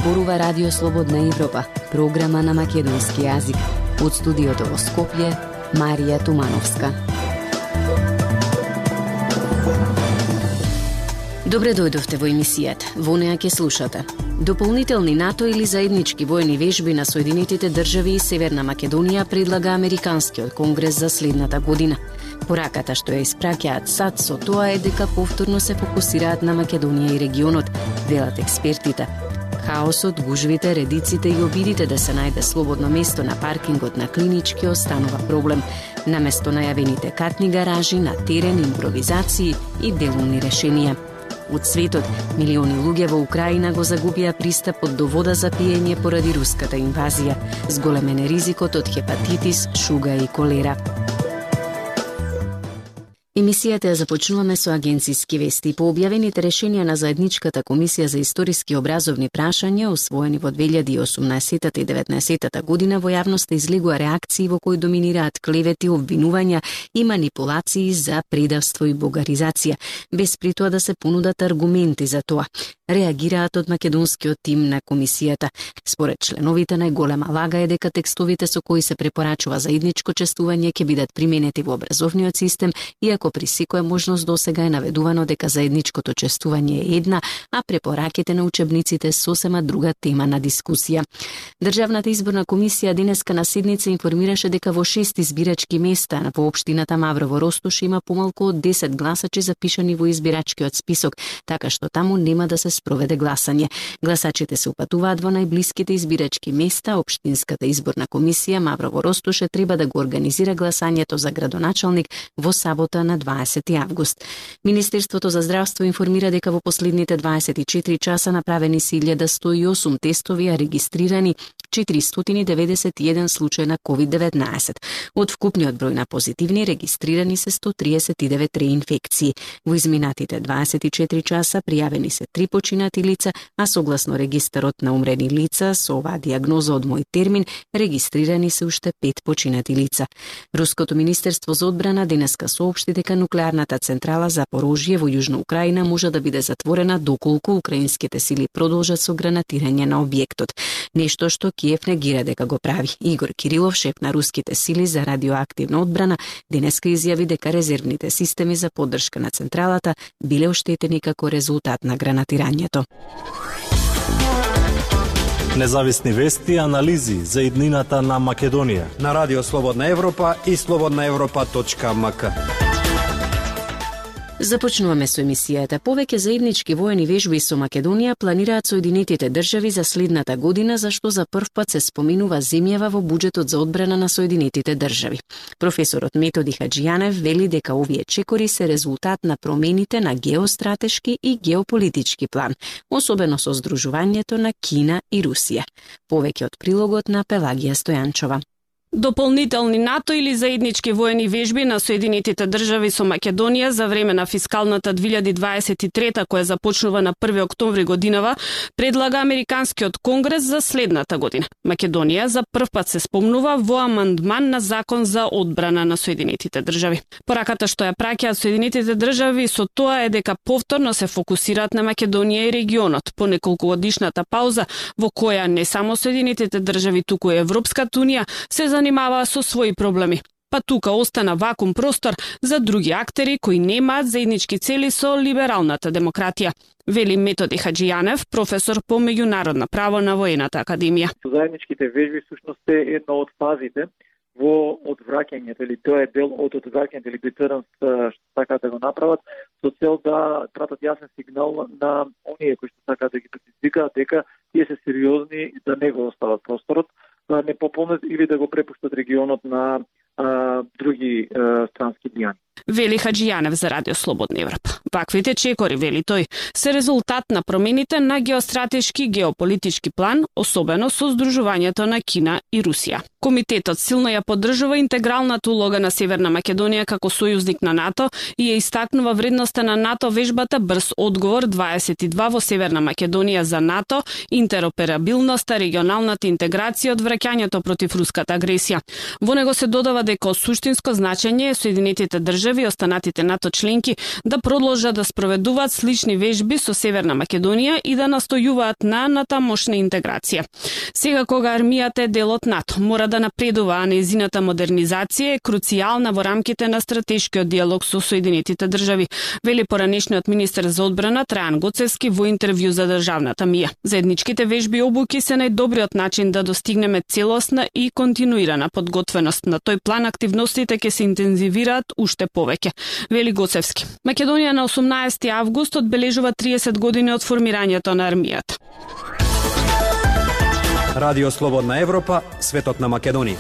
зборува Радио Слободна Европа, програма на македонски јазик. Од студиото во Скопје, Марија Тумановска. Добре дојдовте во емисијата. Во неа ќе слушате дополнителни НАТО или заеднички војни вежби на Соединетите држави и Северна Македонија предлага Американскиот конгрес за следната година. Пораката што ја испраќаат САД со тоа е дека повторно се фокусираат на Македонија и регионот, велат експертите. Хаосот, гужвите, редиците и обидите да се најде слободно место на паркингот на Клинички останува проблем. Наместо најавените катни гаражи, на терен, импровизации и делумни решенија. Од светот, милиони луѓе во Украина го загубија пристапот до вода за пиење поради руската инвазија. Зголемен е ризикот од хепатитис, шуга и колера. Емисијата ја започнуваме со агенциски вести. По објавените решенија на Заедничката комисија за историски образовни прашања, усвоени во 2018 и 2019 година, во јавноста излегува реакции во кои доминираат клевети, обвинувања и манипулации за предавство и бугаризација, без при тоа да се понудат аргументи за тоа. Реагираат од македонскиот тим на комисијата. Според членовите, најголема лага е дека текстовите со кои се препорачува заедничко честување ќе бидат применети во образовниот систем, иако при секоја можност досега е наведувано дека заедничкото честување е една, а препораките на учебниците сосема друга тема на дискусија. Државната изборна комисија денеска на седница информираше дека во 6 избирачки места во општината Маврово Ростуш има помалку од 10 гласачи запишани во избирачкиот список, така што таму нема да се спроведе гласање. Гласачите се упатуваат во најблиските избирачки места. Општинската изборна комисија Маврово Ростуш треба да го организира гласањето за градоначалник во сабота на 20 август. Министерството за здравство информира дека во последните 24 часа направени се 1108 тестови, а регистрирани 491 случаи на COVID-19. Од вкупниот број на позитивни регистрирани се 139 реинфекции. Во изминатите 24 часа пријавени се 3 починати лица, а согласно регистарот на умрени лица со оваа дијагноза од мој термин регистрирани се уште 5 починати лица. Руското министерство за одбрана денеска соопшти дека нуклеарната централа за Порожје во Јужна Украина може да биде затворена доколку украинските сили продолжат со гранатирање на објектот. Нешто што Киев негира дека го прави. Игор Кирилов, шеф на руските сили за радиоактивна одбрана, денеска изјави дека резервните системи за поддршка на централата биле оштетени како резултат на гранатирањето. Независни вести и анализи за иднината на Македонија на Радио Слободна Европа и slobodnaevropa.mk. Започнуваме со емисијата. Повеќе заеднички воени вежби со Македонија планираат Соединетите држави за следната година, зашто за прв пат се споминува земјава во буџетот за одбрана на Соединетите држави. Професорот Методи Хаџијанев вели дека овие чекори се резултат на промените на геостратешки и геополитички план, особено со здружувањето на Кина и Русија. Повеќе од прилогот на Пелагија Стојанчова. Дополнителни НАТО или заеднички воени вежби на Соединетите држави со Македонија за време на фискалната 2023 која започнува на 1 октомври годинава, предлага Американскиот конгрес за следната година. Македонија за прв пат се спомнува во амандман на закон за одбрана на Соединетите држави. Пораката што ја праќаат Соединетите држави со тоа е дека повторно се фокусираат на Македонија и регионот по неколкогодишната пауза во која не само Соединетите држави, туку и Европската унија се занимаваа со своји проблеми. Па тука остана вакуум простор за други актери кои немаат заеднички цели со либералната демократија, вели Методи Хаџијанев, професор по меѓународно право на Воената академија. Заедничките вежби всушност е една од фазите во одвраќањето, или тоа е дел од одвраќањето или детеренс што сакаат да го направат со цел да пратат јасен сигнал на оние кои што сакаат да ги предизвикаат дека тие се сериозни да не го остават просторот, да не пополнат или да го препуштат регионот на други странски дијани. Вели Хаџијанев за Радио Слободна Европа. Ваквите чекори, вели тој, се резултат на промените на геостратешки и геополитички план, особено со здружувањето на Кина и Русија. Комитетот силно ја поддржува интегралната улога на Северна Македонија како сојузник на НАТО и ја истакнува вредноста на НАТО вежбата Брз одговор 22 во Северна Македонија за НАТО, интероперабилноста, регионалната интеграција од враќањето против руската агресија. Во него се додава дека суштинско значење е Соединетите држави и останатите НАТО членки да продолжат да спроведуваат слични вежби со Северна Македонија и да настојуваат на тамошна интеграција. Сега кога армијата е дел од НАТО, мора да напредува, а нејзината модернизација е круцијална во рамките на стратешкиот диалог со Соединетите држави, вели поранешниот министер за одбрана Трајан Гоцевски во интервју за државната мија. Заедничките вежби и обуки се најдобриот начин да достигнеме целосна и континуирана подготвеност. На тој план активностите ќе се интензивираат уште повеќе, вели Гоцевски. Македонија на 18 август одбележува 30 години од формирањето на армијата. Радио Слободна Европа, светот на Македонија.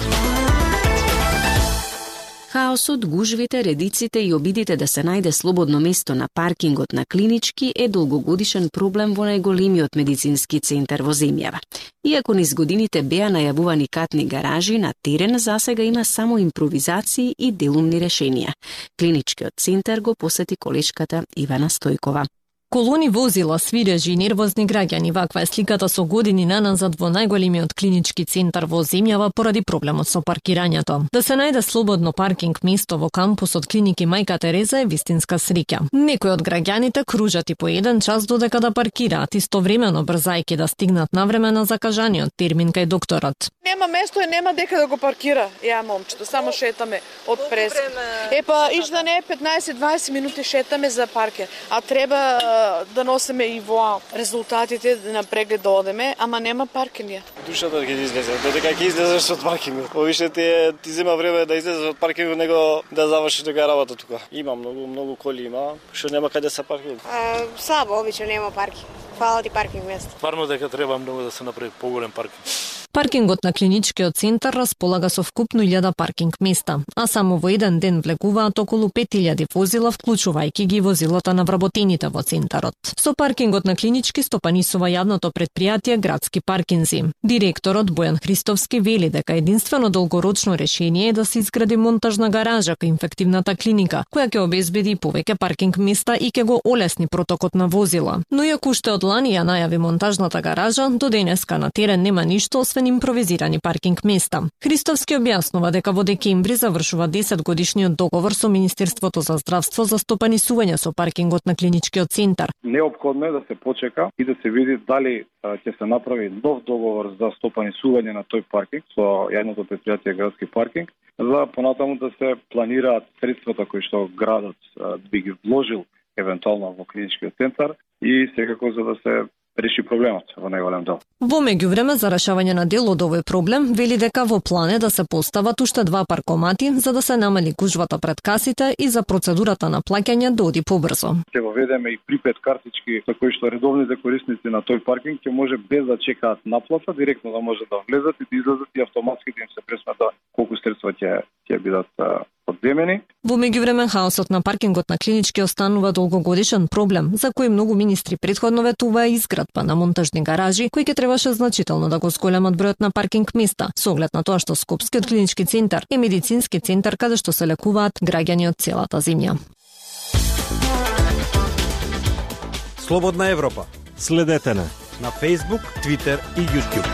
Хаосот, гужвите, редиците и обидите да се најде слободно место на паркингот на клинички е долгогодишен проблем во најголемиот медицински центар во земјава. Иако низ годините беа најавувани катни гаражи, на терен засега има само импровизации и делумни решенија. Клиничкиот центар го посети колешката Ивана Стојкова. Колони возила, свирежи и нервозни граѓани, ваква е сликата со години наназад во најголемиот клинички центар во земјава поради проблемот со паркирањето. Да се најде слободно паркинг место во кампусот клиники Мајка Тереза е вистинска среќа. Некои од граѓаните кружат и по 1 час додека да паркираат, истовремено брзајќи да стигнат навреме на закажаниот термин кај докторот. Нема место и нема дека да го паркира. Ја момчето, само шетаме од прес. Ишта не 15-20 минути шетаме за паркер, а треба да носиме и во резултатите на преглед да одеме, ама нема паркинг. Душата ќе излезе, додека ќе излезеш од паркингот. Повише ти зема време да излезеш од паркингот него да завршиш дека работа тука. Има многу коли има, што нема каде се паркира. Слабо, обично нема паркинг. Фала ти паркинг место. Стварно дека треба многу да се направи поголем паркинг. Паркингот на клиничкиот центар располага со вкупно 1000 паркинг места, а само во еден ден влегуваат околу 5000 возила, вклучувајќи ги возилата на вработените во центарот. Со паркингот на клинички стопанисува јавното предпријатие Градски паркинзи. Директорот Бојан Христовски вели дека единствено долгорочно решение е да се изгради монтажна гаража кај инфективната клиника, која ќе обезбеди повеќе паркинг места и ќе го олесни протокот на возила. Но иако уште од лани ја најави монтажната гаража, до денеска на терен нема ништо освен импровизирани паркинг места. Христовски објаснува дека во декември завршува 10-годишниот договор со Министерството за здравство за стопанисување со паркингот на клиничкиот центар. Неопходно е да се почека и да се види дали ќе се направи нов договор за стопанисување на тој паркинг со јавното предпријатие Градски паркинг, за понатаму да се планираат средствата кои што градот би ги вложил евентуално во клиничкиот центар и секако за да се реши проблемот во најголем дел. Во меѓувреме за решавање на дел од овој проблем вели дека во план е да се постават уште 2 паркомати за да се намали гужвата пред касите и за процедурата на плаќање да оди побрзо. Ќе воведеме и припет картички со кои што редовните корисници на тој паркинг ќе може без да чекаат наплата директно да може да влезат и да излезат и автоматски да им се пресмета колку средства ќе бидат одземени. Во меѓувреме хаосот на паркингот на клинички останува долгогодишен проблем за кој многу министри претходно ветуваа изградба на монтажни гаражи кои ќе требаше значително да го зголемат бројот на паркинг места, со оглед на тоа што Скопскиот клинички центар е медицински центар каде што се лекуваат граѓани од целата земја. Слободна Европа. Следете на Facebook, Twitter и YouTube.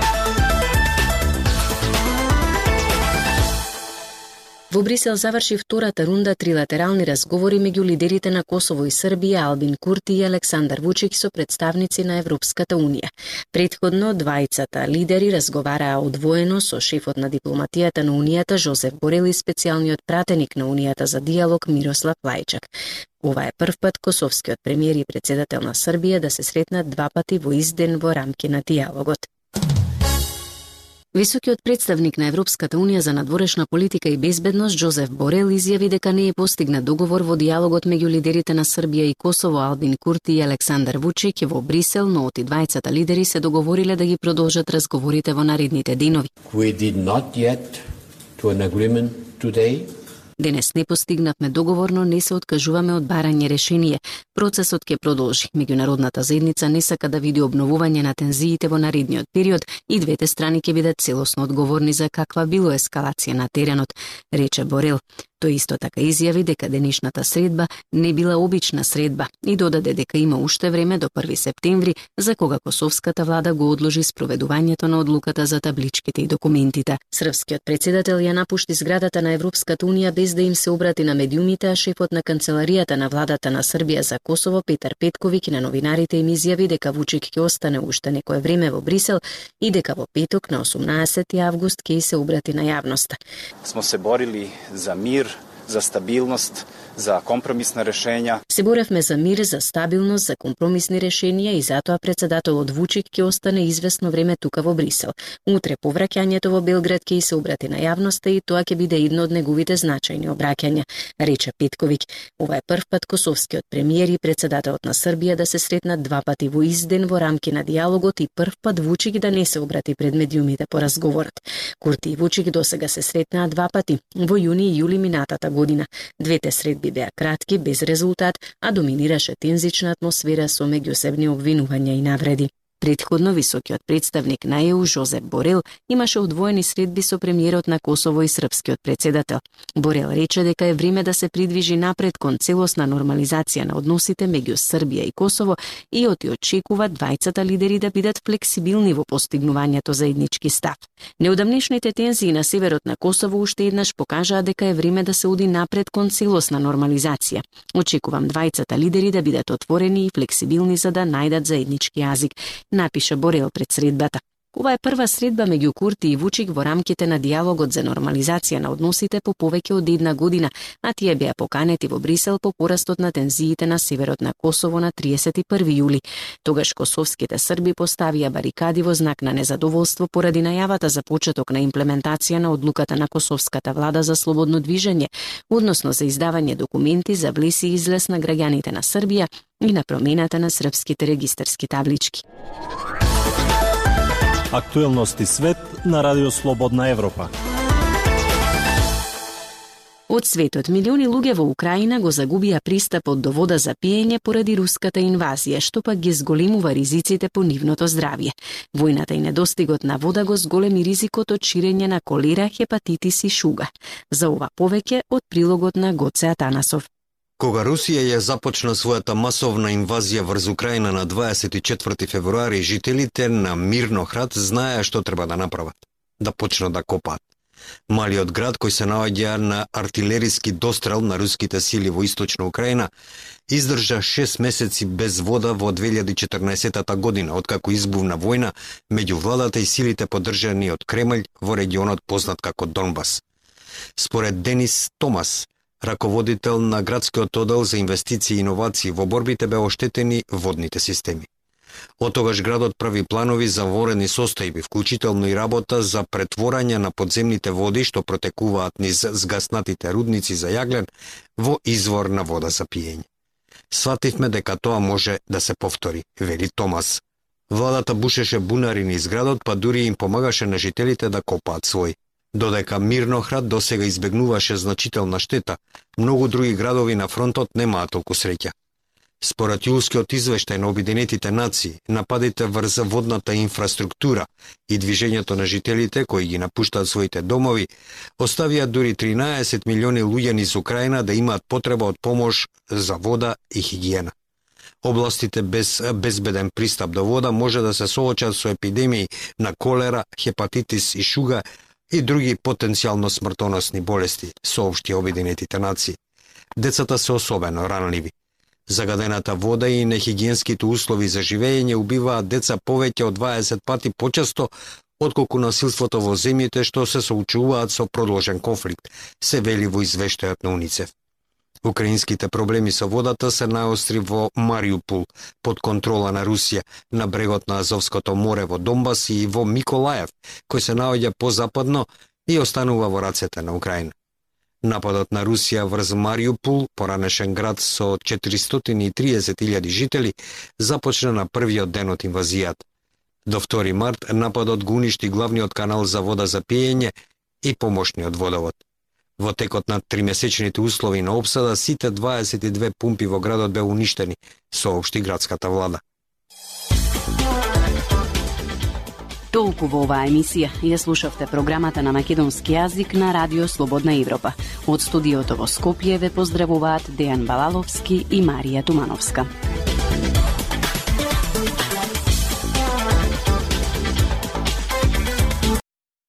Во Брисел заврши втората рунда трилатерални разговори меѓу лидерите на Косово и Србија Албин Курти и Александар Вучич со представници на Европската унија. Претходно двајцата лидери разговараа одвоено со шефот на дипломатијата на унијата Жозеф Борел и специјалниот пратеник на унијата за диалог Мирослав Лајчак. Ова е прв пат косовскиот премиер и председател на Србија да се сретнат 2 пати во ист-ден во рамки на диалогот. Високиот представник на Европската унија за надворешна политика и безбедност Жозеф Борел изјави дека не е постигнат договор во диалогот меѓу лидерите на Србија и Косово Албин Курти и Александар Вучич во Брисел, но оти двајцата лидери се договориле да ги продолжат разговорите во наредните денови. We did not yet to an agreement today. Денес не постигнавме договор, но не се откажуваме од барање решение. Процесот ќе продолжи. Меѓународната заедница не сака да види обновување на тензиите во наредниот период и двете страни ќе бидат целосно одговорни за каква било ескалација на теренот, рече Борел. Тој исто така изјави дека денешната средба не била обична средба и додаде дека има уште време до 1 септември за кога косовската влада го одложи спроведувањето на одлуката за табличките и документите. Српскиот председател ја напушти зградата на Европската унија без да им се обрати на медиумите, а шефот на канцеларијата на владата на Србија за Косово Петар Петковиќ на новинарите им изјави дека Вучик ќе остане уште некое време во Брисел и дека во петок на 18 август ќе се обрати на јавноста. Смо се борили за мир, за стабилност, за компромисни решенја. Се боревме за мир, за стабилност, за компромисни решенија и затоа председателот Вучик ќе остане известно време тука во Брисел. Утре по враќањето во Белград ќе се обрати на јавноста и тоа ќе биде едно од неговите значајни обраќања, рече Петковиќ. Ова е прв пат косовскиот премиер и председателот на Србија да се сретнат два пати во ист ден во рамки на диалогот и прв пат Вучик да не се обрати пред медиумите по разговорот. Курти и Вучик досега се сретнаа два пати, во јуни и јули минатата година. Двете средби беа кратки, без резултат, а доминираше тензична атмосфера со меѓусебни обвинувања и навреди. Претходно високиот представник на ЕУ Жозеп Борел имаше одвоени средби со премиерот на Косово и српскиот председател. Борел рече дека е време да се придвижи напред кон целосна нормализација на односите меѓу Србија и Косово и очекува двајцата лидери да бидат флексибилни во постигнувањето заеднички став. Неодамнешните тензии на северот на Косово уште еднаш покажаа дека е време да се оди напред кон целосна нормализација. Очекувам двајцата лидери да бидат отворени и флексибилни за да најдат заеднички јазик, напиша Борел пред средбата. Ова е прва средба меѓу Курти и Вучик во рамките на диалогот за нормализација на односите по повеќе од една година, а тие беа поканети во Брисел по порастот на тензиите на северот на Косово на 31 јули. Тогаш косовските срби поставија барикади во знак на незадоволство поради најавата за почеток на имплементација на одлуката на косовската влада за слободно движење, односно за издавање документи за влез и излез на граѓаните на Србија и на промената на српските регистарски таблички. Актуелности свет на Радио Слободна Европа. Од светот, милиони луѓе во Украина го загубија пристапот до вода за пиење поради руската инвазија, што пак ги зголемува ризиците по нивното здравје. Војната и недостигот на вода го зголеми ризикот од ширење на колера, хепатитис и шуга. За ова повеќе од прилогот на Гоце Атанасов. Кога Русија ја започна својата масовна инвазија врз Украина на 24 февруари, жителите на Мирнохрад знаеа што треба да направат. Да почнат да копаат. Малиот град кој се наоѓа на артилериски дострел на руските сили во источна Украина, издржа 6 месеци без вода во 2014 година, откако избувна војна меѓу владата и силите поддржани од Кремљ во регионот познат како Донбас. Според Денис Томас, раководител на градскиот оддел за инвестиции и иновации, во борбите беа оштетени водните системи. Оттогаш градот прави планови за ворени состојби, вклучително и работа за претворање на подземните води што протекуваат низ згаснатите рудници за јаглен во извор на вода за пиење. Свативме дека тоа може да се повтори, вели Томас. Владата бушеше бунари низ градот, па дури им помагаше на жителите да копаат свој. Додека Мирнохрад досега избегнуваше значителна штета, многу други градови на фронтот немаат толку среќа. Според јулскиот извештај на Обединетите нации, нападите врз водната инфраструктура и движењето на жителите кои ги напуштаат своите домови, оставија дури 13 милиони луѓе низ Украина да имаат потреба од помош за вода и хигиена. Областите без безбеден пристап до вода може да се соочат со епидемии на колера, хепатитис и шуга и други потенцијално смртоносни болести, соопшти Обединетите нации. Децата се особено ранливи. Загадената вода и нехигиенските услови за живење убиваат деца повеќе од 20 пати почесто отколку насилството во земјите што се соочуваат со продолжен конфликт, се вели во извештајот на УНИЦЕФ. Украинските проблеми со водата се најостри во Мариупол, под контрола на Русија, на брегот на Азовското море во Донбас и во Миколаев, кој се наоѓа позападно и останува во рацете на Украина. Нападот на Русија врз Мариупол, поранешен град со 430.000 жители, започна на првиот ден од инвазијата. До 2 март нападот го уништи главниот канал за вода за пиење и помошниот водовод. Во текот на 3-месечните услови на обсада, сите 22 пумпи во градот беа уништени, соопшти градската влада. Толку во оваа емисија. Ја слушавте програмата на македонски јазик на Радио Слободна Европа. Од студиото во Скопје ве поздравуваат Дејан Балаловски и Марија Тумановска.